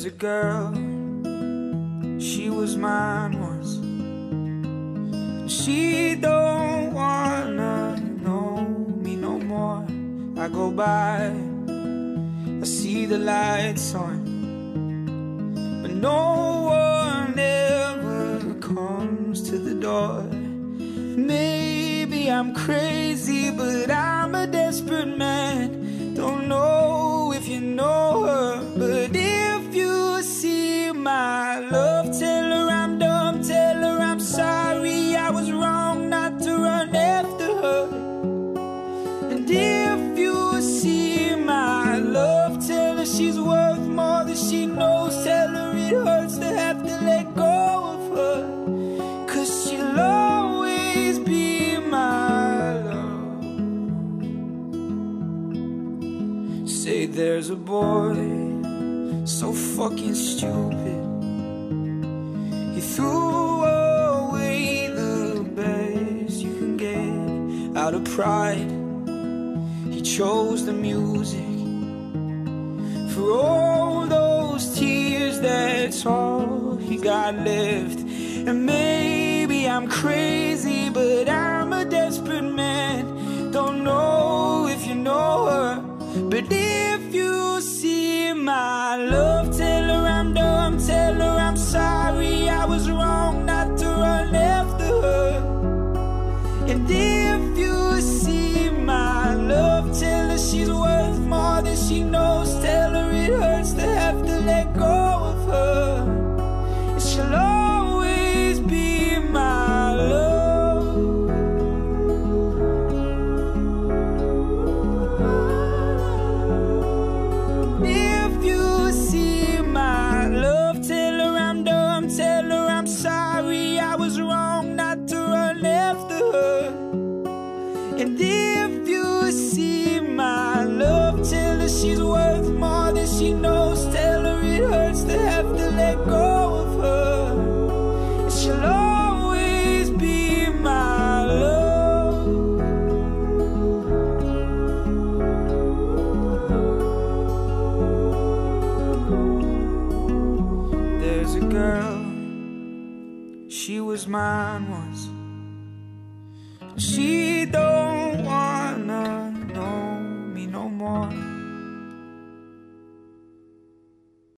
There's a girl, she was mine once. She don't wanna know me no more. I go by, I see the lights on, but no one ever comes to the door. Maybe I'm crazy, but I'm a desperate man. Don't know if you know her, but if you see my love, tell her I'm dumb, tell her I'm sorry, I was wrong not to run after her. And if you see my love, tell her she's worth more than she knows, tell her it hurts to have to let go of her, 'cause she'll always be my love. Say there's a boy so fucking stupid, he threw away the best you can get. Out of pride, he chose the music. For all those tears, that's all he got left. And maybe I'm crazy, but I'm a desperate man. Don't know if you know her, but if you see my love, tell her I'm dumb, tell her I'm sorry, I was wrong not to run after her. And if you see my love, tell her she's worth more than she knows, tell her it hurts to have to let go of her, and she'll always be my love. If you see my love, tell her I'm dumb, tell her I'm sorry, I was wrong not to run after her. And if you see my love, tell her she's worth more than she knows, tell her it hurts to have to let go of her, and she'll always be my love. There's a girl, she was mine once. She don't wanna know me no more.